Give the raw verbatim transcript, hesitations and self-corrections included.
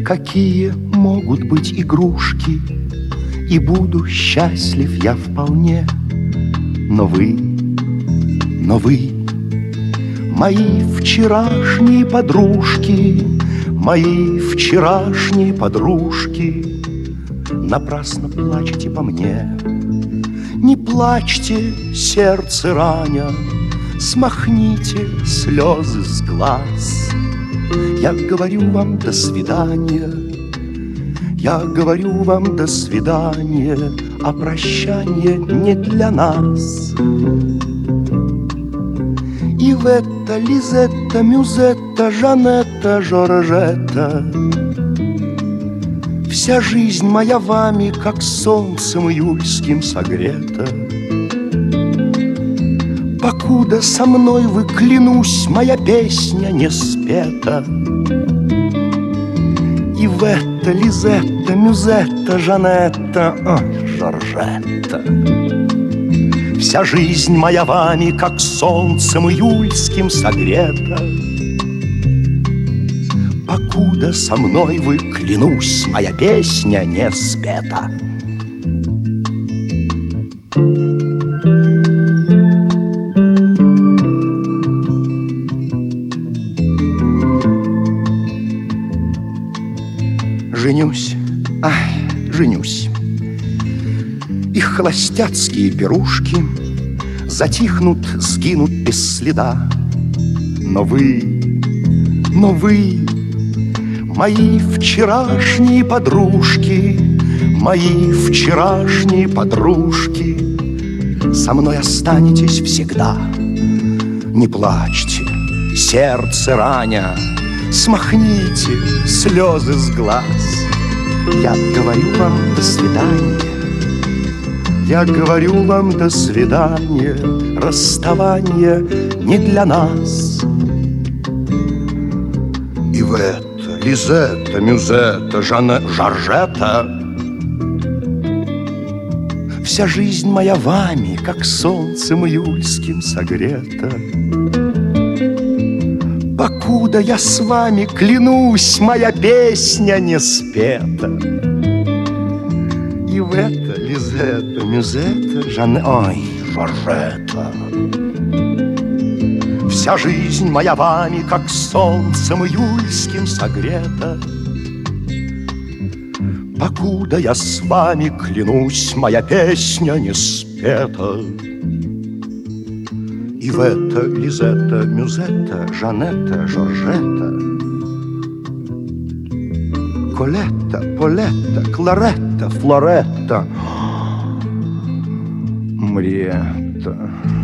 какие могут быть игрушки, и буду счастлив я вполне. Но вы, но вы, мои вчерашние подружки, мои вчерашние подружки, напрасно плачете по мне. Не плачьте, сердце раня, смахните слезы с глаз. Я говорю вам до свидания, я говорю вам до свидания, а прощание не для нас. Ивета, Лизетта, Мюзетта, Жанетта, Жоржетта, вся жизнь моя вами, как солнцем июльским согрета. Покуда со мной вы, клянусь, моя песня не спета. Ивета, Лизетта, Мюзетта, Жанетта, ой, Жоржетта, вся жизнь моя вами, как солнцем июльским согрета. Покуда со мной вы, клянусь, моя песня не спета. Женюсь, ай, женюсь. Их холостяцкие пирушки затихнут, сгинут без следа. Но вы, но вы, мои вчерашние подружки, мои вчерашние подружки, со мной останетесь всегда. Не плачьте, сердце раня, смахните слезы с глаз. Я говорю вам до свидания, я говорю вам до свидания, расставание не для нас. Ивета, Лизетта, Мюзетта, Жанне, Жоржетта, вся жизнь моя вами, как солнцем июльским согрета. Покуда я с вами, клянусь, моя песня не спета. Ивета, Лизетта, Мюзетта, Жанне, ой, Жоржетта, вся жизнь моя вами, как солнцем июльским согрета. Покуда я с вами, клянусь, моя песня не спета. Ивета, Лизетта, Мюзетта, Жанетта, Жоржетта, Колетта, Полетта, Кларетта, Флоретта, Мриетта.